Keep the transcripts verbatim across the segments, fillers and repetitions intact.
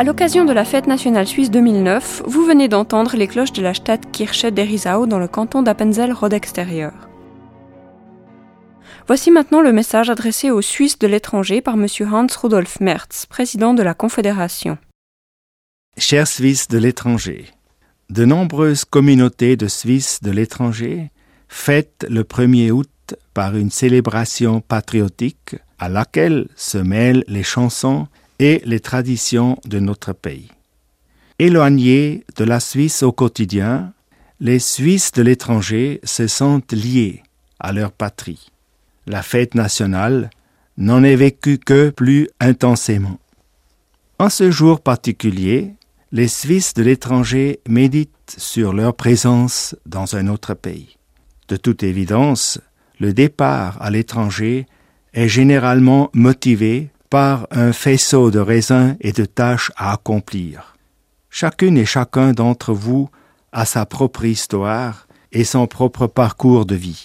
À l'occasion de la fête nationale suisse deux mille neuf, vous venez d'entendre les cloches de la Stadtkirche d'Herisau dans le canton d'Appenzell-Rhodes-Extérieur. Voici maintenant le message adressé aux Suisses de l'étranger par M. Hans-Rudolf Merz, président de la Confédération. Chers Suisses de l'étranger, de nombreuses communautés de Suisses de l'étranger fêtent le premier août par une célébration patriotique à laquelle se mêlent les chansons et les traditions de notre pays. Éloignés de la Suisse au quotidien, les Suisses de l'étranger se sentent liés à leur patrie. La fête nationale n'en est vécue que plus intensément. En ce jour particulier, les Suisses de l'étranger méditent sur leur présence dans un autre pays. De toute évidence, le départ à l'étranger est généralement motivé par un faisceau de raisins et de tâches à accomplir. Chacune et chacun d'entre vous a sa propre histoire et son propre parcours de vie.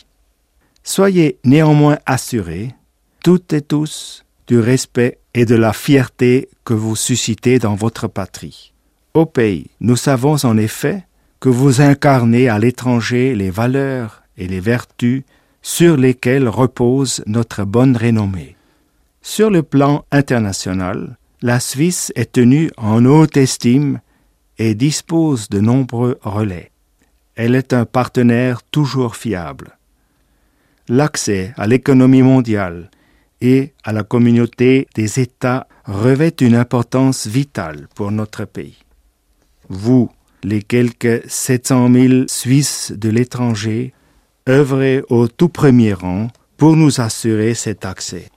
Soyez néanmoins assurés, toutes et tous, du respect et de la fierté que vous suscitez dans votre patrie. Au pays, nous savons en effet que vous incarnez à l'étranger les valeurs et les vertus sur lesquelles repose notre bonne renommée. Sur le plan international, la Suisse est tenue en haute estime et dispose de nombreux relais. Elle est un partenaire toujours fiable. L'accès à l'économie mondiale et à la communauté des États revêt une importance vitale pour notre pays. Vous, les quelques sept cent mille Suisses de l'étranger, œuvrez au tout premier rang pour nous assurer cet accès.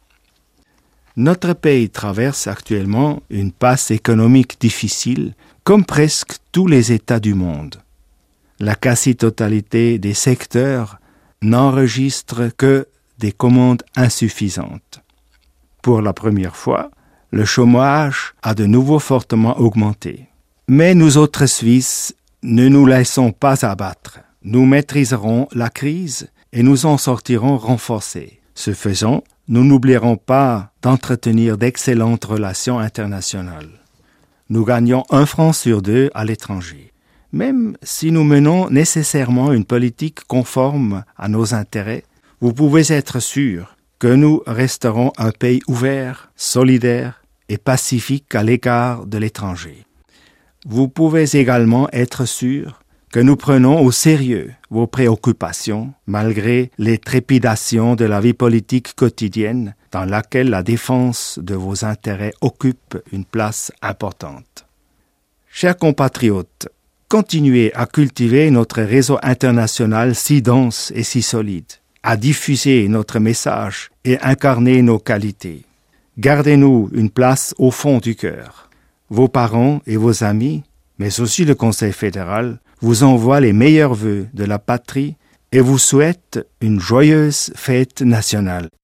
Notre pays traverse actuellement une passe économique difficile, comme presque tous les États du monde. La quasi-totalité des secteurs n'enregistre que des commandes insuffisantes. Pour la première fois, le chômage a de nouveau fortement augmenté. Mais nous autres Suisses ne nous laissons pas abattre. Nous maîtriserons la crise et nous en sortirons renforcés. Ce faisant, nous n'oublierons pas d'entretenir d'excellentes relations internationales. Nous gagnons un franc sur deux à l'étranger. Même si nous menons nécessairement une politique conforme à nos intérêts, vous pouvez être sûrs que nous resterons un pays ouvert, solidaire et pacifique à l'égard de l'étranger. Vous pouvez également être sûrs que nous prenons au sérieux vos préoccupations, malgré les trépidations de la vie politique quotidienne dans laquelle la défense de vos intérêts occupe une place importante. Chers compatriotes, continuez à cultiver notre réseau international si dense et si solide, à diffuser notre message et incarner nos qualités. Gardez-nous une place au fond du cœur. Vos parents et vos amis, mais aussi le Conseil fédéral, vous envoient les meilleurs vœux de la patrie et vous souhaitent une joyeuse fête nationale.